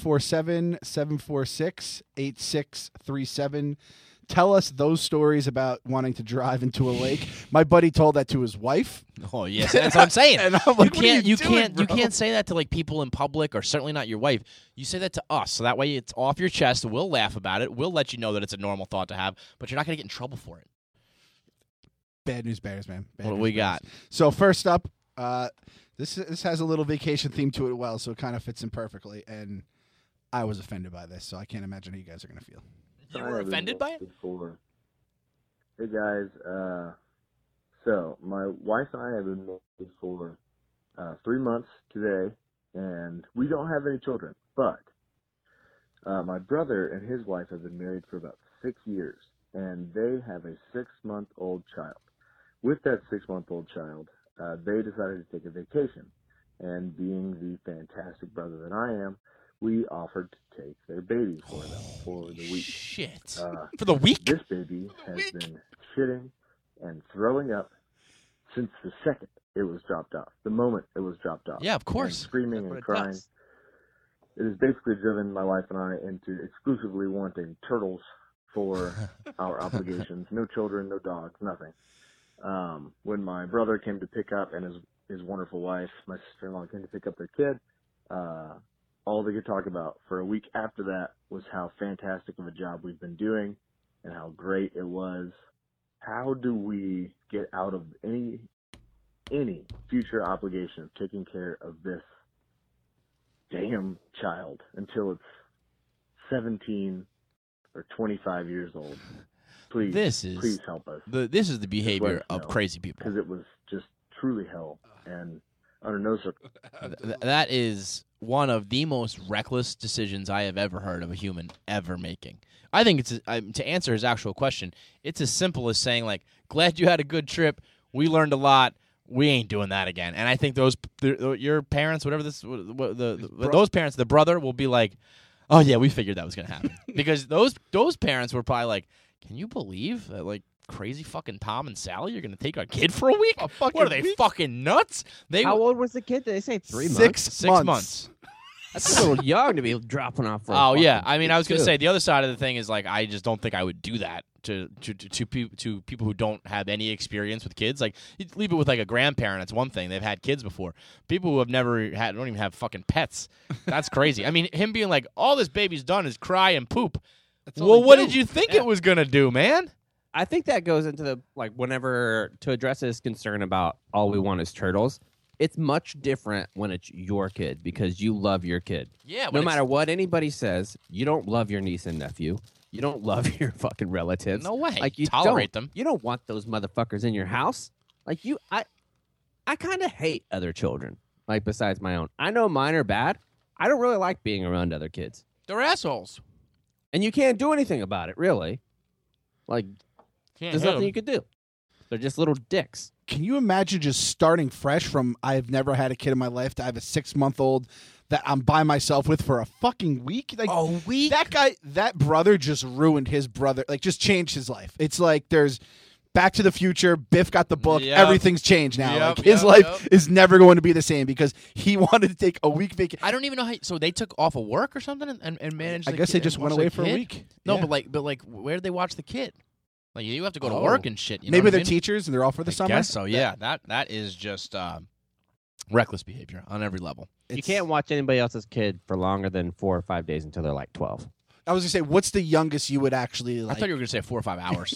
347-746-8637. Tell us those stories about wanting to drive into a lake. My buddy told that to his wife. Oh yes, that's what I'm saying. And I'm like, what are you doing, you bro? can't say that to like people in public, or certainly not your wife. You say that to us, so that way it's off your chest. We'll laugh about it. We'll let you know that it's a normal thought to have, but you're not gonna get in trouble for it. Bad news bears, man. Bad What do news we bears. got? So first up, this has a little vacation theme to it, well, so it kind of fits in perfectly. And I was offended by this, so I can't imagine how you guys are gonna feel. You were offended by it? Hey guys, so my wife and I have been married for 3 months today, and we don't have any children, but my brother and his wife have been married for about 6 years, and they have a 6-month-old child. With that 6-month-old child, they decided to take a vacation, and being the fantastic brother that I am, we offered to take their baby for them for the week. Shit. Uh, For the week? This baby has been shitting and throwing up since the second it was dropped off. The moment it was dropped off. Yeah, of course. And screaming That's what and it crying. does. It has basically driven my wife and I into exclusively wanting turtles for our obligations. No children, no dogs, nothing. When my brother came to pick up, and his wonderful wife, my sister-in-law, came to pick up their kid, all they could talk about for a week after that was how fantastic of a job we've been doing and how great it was. How do we get out of any future obligation of taking care of this damn child until it's 17 or 25 years old? Please, This is please help us. this is the behavior us of know. crazy people. Because it was just truly hell, and under no circumstances. That is one of the most reckless decisions I have ever heard of a human ever making. I think it's to answer his actual question. It's as simple as saying like, "Glad you had a good trip. We learned a lot. We ain't doing that again." And I think your parents, whatever those parents, the brother will be like, "Oh yeah, we figured that was gonna happen," because those parents were probably like, "Can you believe that like crazy fucking Tom and Sally are gonna take our kid for a week? What are they fucking nuts?" How old was the kid? Did they say 3 months? 6 months. 6 months. That's a little young to be dropping off for. Oh yeah, I mean, I was gonna say the other side of the thing is like I just don't think I would do that to people who don't have any experience with kids. Like you leave it with like a grandparent. It's one thing; they've had kids before. People who have never had don't even have fucking pets. That's crazy. I mean, him being like, all this baby's done is cry and poop. Well, what did you think it was gonna do, man? I think that goes into the whenever to address his concern about all we want is turtles. It's much different when it's your kid because you love your kid. Yeah. No matter what anybody says, you don't love your niece and nephew. You don't love your fucking relatives. No way. Like you Tolerate don't. them. You don't want those motherfuckers in your house. Like I kind of hate other children. Like besides my own, I know mine are bad. I don't really like being around other kids, They're assholes. and you can't do anything about it. Really, like Can't there's hit nothing 'em. you could do. They're just little dicks. Can you imagine just starting fresh from I've never had a kid in my life to I have a 6-month-old that I'm by myself with for a fucking week? Like, A week? that brother just ruined his brother, like just changed his life. It's like there's Back to the Future, Biff got the book, Yep. everything's changed now. Yep, like his yep, life yep. is never going to be the same because he wanted to take a week vacation. I don't even know how. So they took off of work or something and managed. I the guess kid they and just went watched away the for a kid? week. No, Yeah. but where did they watch the kid? Like you have to go to Oh. work and shit. You know Maybe what I they're mean? teachers and they're all for the I summer. guess so. Yeah, that is just reckless behavior on every level. You can't watch anybody else's kid for longer than 4 or 5 days until they're like 12. I was gonna say, what's the youngest you would actually like? I thought you were going to say 4 or 5 hours.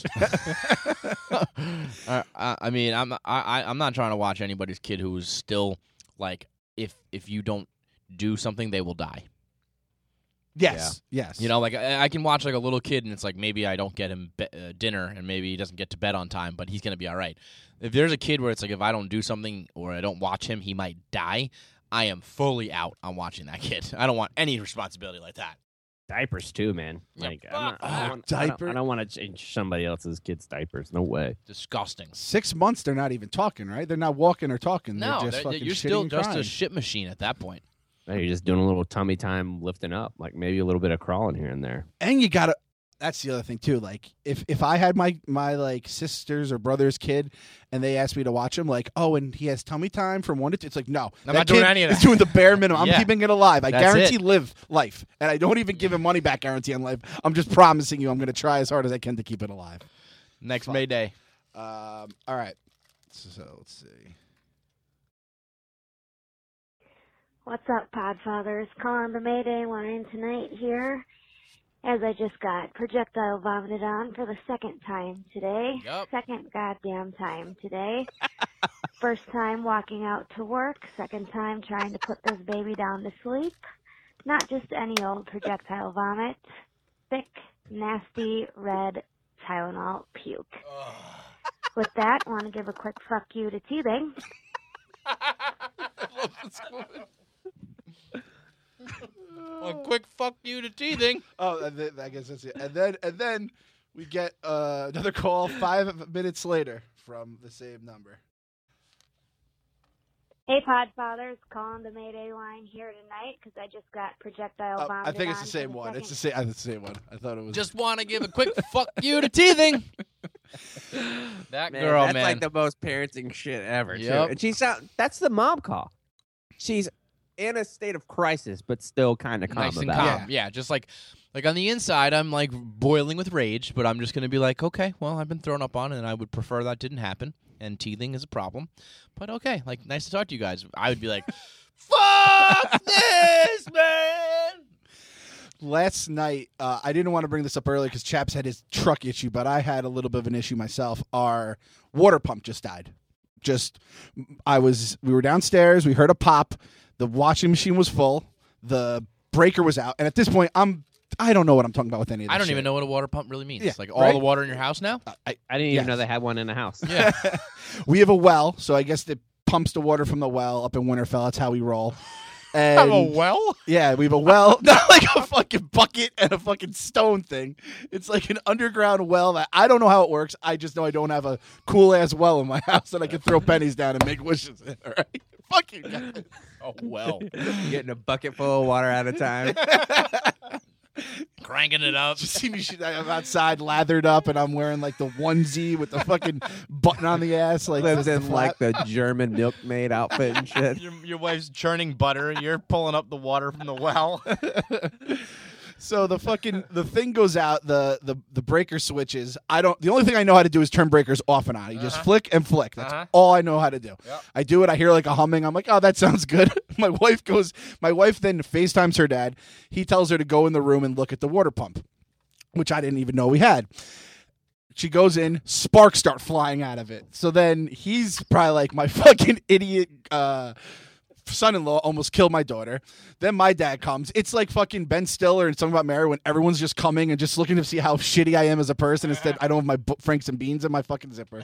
I mean, I'm not trying to watch anybody's kid who is still like if you don't do something, they will die. Yes. You know, like I can watch like a little kid, and it's like maybe I don't get him dinner, and maybe he doesn't get to bed on time, but he's gonna be all right. If there's a kid where it's like if I don't do something or I don't watch him, he might die. I am fully out on watching that kid. I don't want any responsibility like that. Diapers too, man. Yeah, Like fuck diaper. I don't want to change somebody else's kid's diapers. No way. Disgusting. 6 months, they're not even talking, right? They're not walking or talking. No, they're just fucking you're shitting still and just crying. a shit machine at that point. Hey, you're just doing a little tummy time lifting up, like maybe a little bit of crawling here and there. And you gotta. That's the other thing too. Like if I had my like sister's or brother's kid, and they asked me to watch him, like, oh, and he has tummy time from 1 to 2. It's like, no, I'm that not doing kid any of is that. doing the bare minimum. I'm Yeah. keeping it alive. I That's guarantee it. life, and I don't even give him money back guarantee on life. I'm just promising you, I'm going to try as hard as I can to keep it alive. Next May Day. All right. So let's see. What's up, Podfathers? Calling the Mayday line tonight here, as I just got projectile vomited on for the second time today. Yup. Second goddamn time today. First time walking out to work. Second time trying to put this baby down to sleep. Not just any old projectile vomit. Thick, nasty, red Tylenol puke. With that, I want to give a quick fuck you to teething. A quick fuck you to teething. Oh, and then, I guess that's it. And then we get another call 5 minutes later from the same number. Hey, Podfathers, calling the Mayday line here tonight because I just got projectile Oh, vomited I think it's on the for same one. second- It's the same one. I thought it was Just want to give a quick fuck you to teething. That girl, that's man. like the most parenting shit ever. Yep. Too. And she's out. That's the mom call. She's in a state of crisis, but still kind of calm Nice and about it. calm. Yeah, just like on the inside, I'm like boiling with rage, but I'm just gonna be like, okay, well, I've been thrown up on, and I would prefer that didn't happen. And teething is a problem, but okay, like nice to talk to you guys. I would be like, fuck this, man. last night. I didn't want to bring this up earlier because Chaps had his truck issue, but I had a little bit of an issue myself. Our water pump just died. We were downstairs. We heard a pop. The washing machine was full. The breaker was out, and at this point, I'm I don't know what I'm talking about with any of this I don't shit. even know what a water pump really means. Yeah, Like all right? the water in your house now? I didn't even know they had one in the house. Yeah. We have a well, so I guess it pumps the water from the well up in Winterfell. That's how we roll. Have a And well? yeah, we have a well, not like a fucking bucket and a fucking stone thing. It's like an underground well that I don't know how it works. I just know I don't have a cool ass well in my house that I can throw pennies down and make wishes in. All right, fuck you guys. Oh, well. Getting a bucket full of water at a time. Cranking it up. Just see me. I'm outside, lathered up, and I'm wearing like the onesie with the fucking button on the ass. Like Lives the in like flap. the German milkmaid outfit and shit. Your wife's churning butter. You're pulling up the water from the well. So the thing goes out, the breaker switches. The only thing I know how to do is turn breakers off and on. You just flick and flick. That's all I know how to do. Yep. I do it, I hear like a humming. I'm like, oh, that sounds good. My wife then FaceTimes her dad. He tells her to go in the room and look at the water pump, which I didn't even know we had. She goes in, sparks start flying out of it. So then he's probably like, my fucking idiot son-in-law almost killed my daughter. Then my dad comes. It's like fucking Ben Stiller and Something About Mary when everyone's just coming and just looking to see how shitty I am as a person. Instead, I don't have my Franks and Beans in my fucking zipper.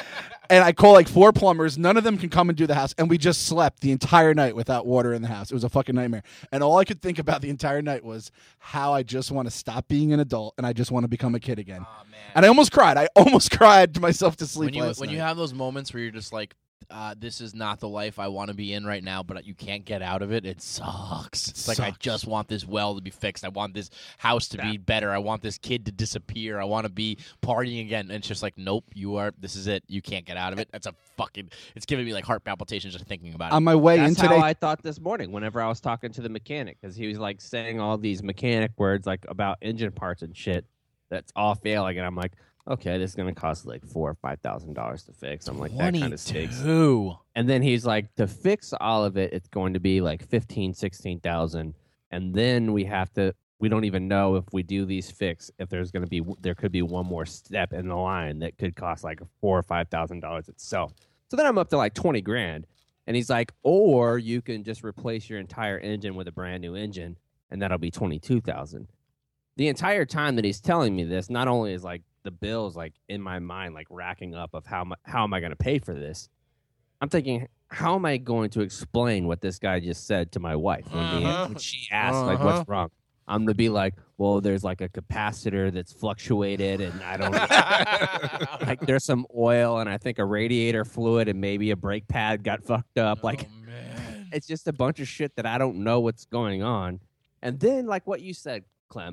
And I call like 4 plumbers. None of them can come and do the house. And we just slept the entire night without water in the house. It was a fucking nightmare. And all I could think about the entire night was how I just want to stop being an adult and I just want to become a kid again. Oh, man. And I almost cried. I almost cried to myself to sleep When you have those moments where you're just like, this is not the life I want to be in right now, but you can't get out of it. It sucks. It's like I just want this well to be fixed. I want this house to be better. I want this kid to disappear. I want to be partying again. And it's just like, nope, this is it. You can't get out of it. It's giving me like heart palpitations just thinking about it. on my way That's in today. how I thought this morning whenever I was talking to the mechanic, because he was like saying all these mechanic words like about engine parts and shit that's all failing, and I'm like, okay, this is gonna cost like $4,000 or $5,000 to fix. I'm like, that kind of stinks. And then he's like, to fix all of it, it's going to be like $15,000-$16,000, and then we don't even know if we do these fix if there could be one more step in the line that could cost like $4,000 or $5,000 itself. So then I'm up to like $20,000, and he's like, or you can just replace your entire engine with a brand new engine, and that'll be $22,000. The entire time that he's telling me this, not only is like the bills like in my mind like racking up of how am I going to pay for this, I'm thinking, how am I going to explain what this guy just said to my wife when she asked like what's wrong? I'm gonna be like, well, there's like a capacitor that's fluctuated, and I don't know. Like there's some oil, and I think a radiator fluid, and maybe a brake pad got fucked up. Man. It's just a bunch of shit that I don't know what's going on. And then, like what you said, Clem,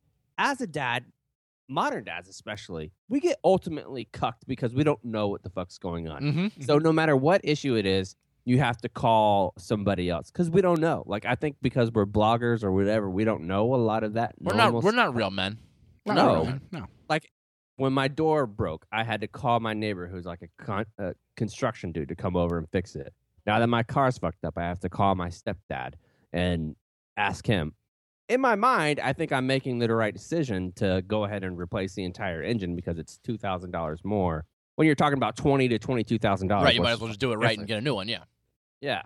as a dad, modern dads especially, we get ultimately cucked because we don't know what the fuck's going on. Mm-hmm. So no matter what issue it is, you have to call somebody else because we don't know. Like I think because we're bloggers or whatever, we don't know a lot of that. We're not real men. No. Like when my door broke, I had to call my neighbor who's like a construction dude to come over and fix it. Now that my car's fucked up, I have to call my stepdad and ask him. In my mind, I think I'm making the right decision to go ahead and replace the entire engine because it's $2,000 more. When you're talking about $20,000 to $22,000, Right, you might as well just do it right and get a new one. Yeah. Yeah.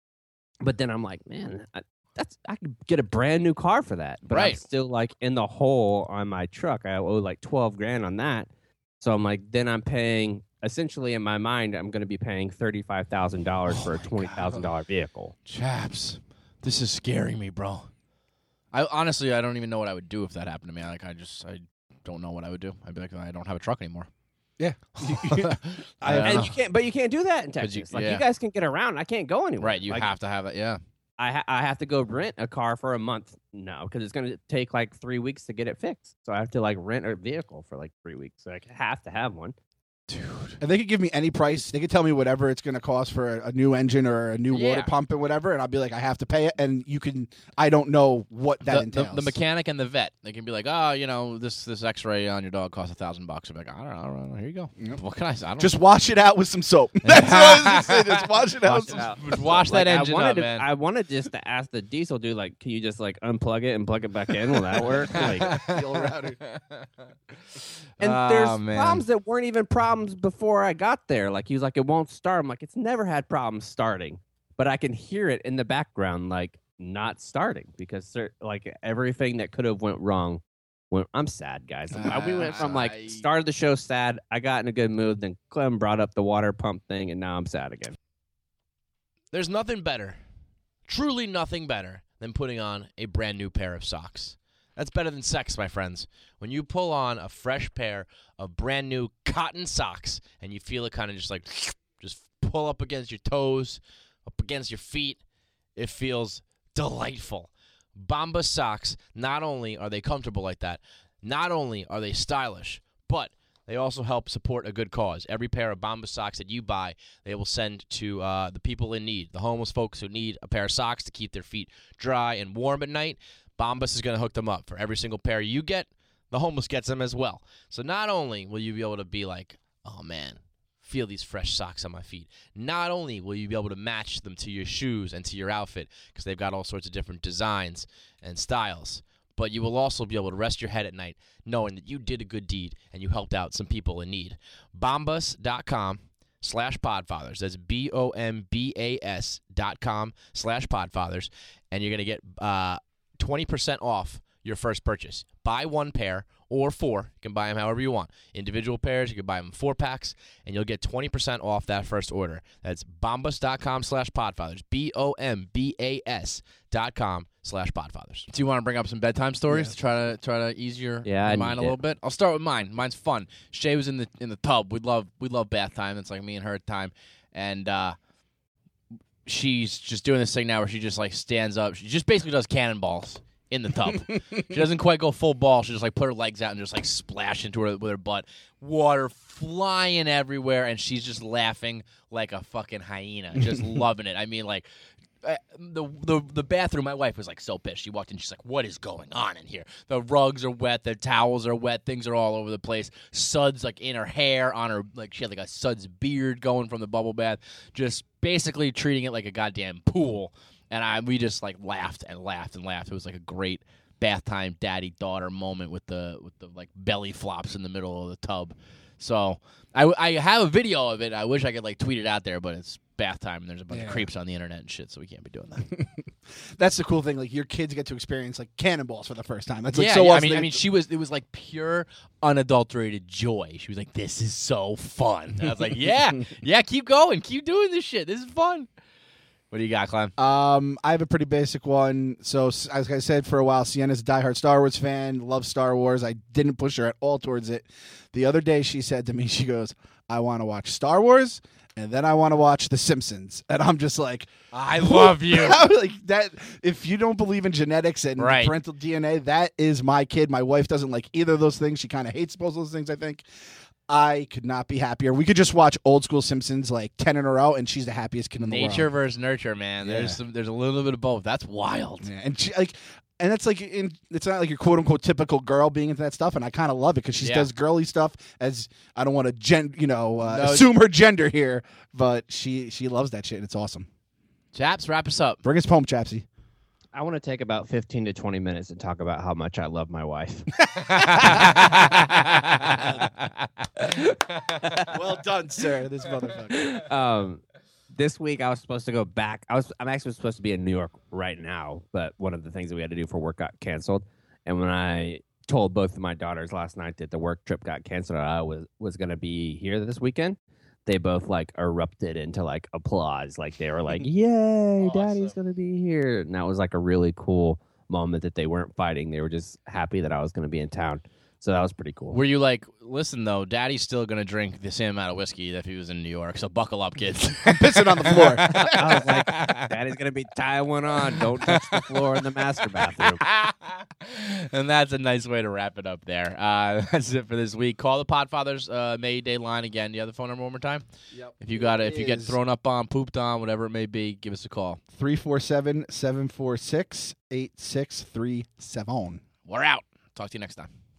But then I'm like, man, I could get a brand new car for that. But I'm Right. still like in the hole on my truck. I owe like $12,000 on that. So I'm like, then I'm paying. Essentially, in my mind, I'm going to be paying $35,000 for a $20,000 vehicle. Chaps, this is scaring me, bro. I don't even know what I would do if that happened to me. I don't know what I would do. I'd be like, I don't have a truck anymore. Yeah. And you can't do that in 'Cause Texas. you You guys can get around. I can't go anywhere. Right, you Like, have to have it. Yeah. I have to go rent a car for a month now because it's going to take like 3 weeks to get it fixed. So I have to like rent a vehicle for like 3 weeks. So I have to have one. Dude. And they could give me any price. They could tell me whatever it's going to cost for a new engine or a new water pump and whatever, and I'll be like, I have to pay it. And I don't know what that entails. The mechanic and the vet, they can be like, this X-ray on your dog costs $1,000. I'm like, I don't know. Here you go. Yep. What can I say? I don't Just wash it out with some soap. That's all I was going to say. Just wash it out. Just wash that engine up, man. I wanted just to ask the diesel dude, like, can you just like unplug it and plug it back in? Will that work? Like, and there's problems that weren't even problems before I got there. Like he was like, it won't start. I'm like, it's never had problems starting, but I can hear it in the background. Like not starting because like everything that could have went wrong. I'm sad, guys. We went from like started the show sad. I got in a good mood. Then Clem brought up the water pump thing, and now I'm sad again. There's nothing better, truly nothing better than putting on a brand new pair of socks. That's better than sex, my friends. When you pull on a fresh pair of brand new cotton socks and you feel it kind of just pull up against your toes, up against your feet, it feels delightful. Bombas socks, not only are they comfortable like that, not only are they stylish, but they also help support a good cause. Every pair of Bombas socks that you buy, they will send to the people in need, the homeless folks who need a pair of socks to keep their feet dry and warm at night. Bombas is going to hook them up. For every single pair you get, the homeless gets them as well. So not only will you be able to be like, oh, man, feel these fresh socks on my feet. Not only will you be able to match them to your shoes and to your outfit because they've got all sorts of different designs and styles, but you will also be able to rest your head at night knowing that you did a good deed and you helped out some people in need. Bombas.com/Podfathers. That's BOMBAS.com/Podfathers. And you're going to get 20% off your first purchase. Buy one pair or four. You can buy them however you want. Individual pairs, you can buy them 4-packs, and you'll get 20% off that first order. That's bombas.com/Podfathers. BOMBAS.com/Podfathers. Do you want to bring up some bedtime stories to try to ease your mind a little bit? I'll start with mine. Mine's fun. Shay was in the tub. We love bath time. It's like me and her time, and she's just doing this thing now where she just like stands up. She just basically does cannonballs in the tub. She doesn't quite go full ball. She just like put her legs out and just like splash into her with her butt. Water flying everywhere, and she's just laughing like a fucking hyena, just loving it. I mean, like the bathroom. My wife was like so pissed. She walked in. She's like, "What is going on in here? The rugs are wet. The towels are wet. Things are all over the place. Suds like in her hair, on her like she had like a Suds beard going from the bubble bath. Just basically treating it like a goddamn pool." And we just like laughed and laughed and laughed. It was like a great bath time daddy-daughter moment with the like belly flops in the middle of the tub. So I have a video of it. I wish I could like tweet it out there, but it's bath time and there's a bunch of creeps on the internet and shit, so we can't be doing that. That's the cool thing. Like your kids get to experience like cannonballs for the first time. That's like so awesome. I mean, it was like pure unadulterated joy. She was like, "This is so fun." And I was like, "Yeah, keep going, keep doing this shit. This is fun." What do you got, Clem? I have a pretty basic one. So, as I said, for a while, Sienna's a diehard Star Wars fan, loves Star Wars. I didn't push her at all towards it. The other day, she said to me, she goes, "I want to watch Star Wars, and then I want to watch The Simpsons." And I'm just like, I love you. Like that. If you don't believe in genetics and parental DNA, that is my kid. My wife doesn't like either of those things. She kind of hates both of those things, I think. I could not be happier. We could just watch old school Simpsons like 10 in a row, and she's the happiest kid in the world. Nature versus nurture, man. Yeah. There's a little bit of both. That's wild. Yeah. And she and that's like it's not like your quote unquote typical girl being into that stuff, and I kind of love it because she does girly stuff. As I don't want to assume her gender here, but she loves that shit. And it's awesome. Chaps, wrap us up. Bring us home, Chapsy. I want to take about 15 to 20 minutes and talk about how much I love my wife. Well done, sir. This motherfucker. This week I was supposed to go back. I'm actually supposed to be in New York right now, but one of the things that we had to do for work got canceled. And when I told both of my daughters last night that the work trip got canceled, I was going to be here this weekend, they both like erupted into like applause. Like they were like, "Yay, awesome. Daddy's going to be here." And that was like a really cool moment that they weren't fighting. They were just happy that I was going to be in town. So that was pretty cool. Were you like, "Listen, though, Daddy's still going to drink the same amount of whiskey if he was in New York, so buckle up, kids." I'm pissing on the floor. I was like, "Daddy's going to be tying one on. Don't touch the floor in the master bathroom." And that's a nice way to wrap it up there. That's it for this week. Call the Podfathers May Day line again. Do you have the phone number one more time? Yep. If you get thrown up on, pooped on, whatever it may be, give us a call. 347-746-8637. We're out. Talk to you next time.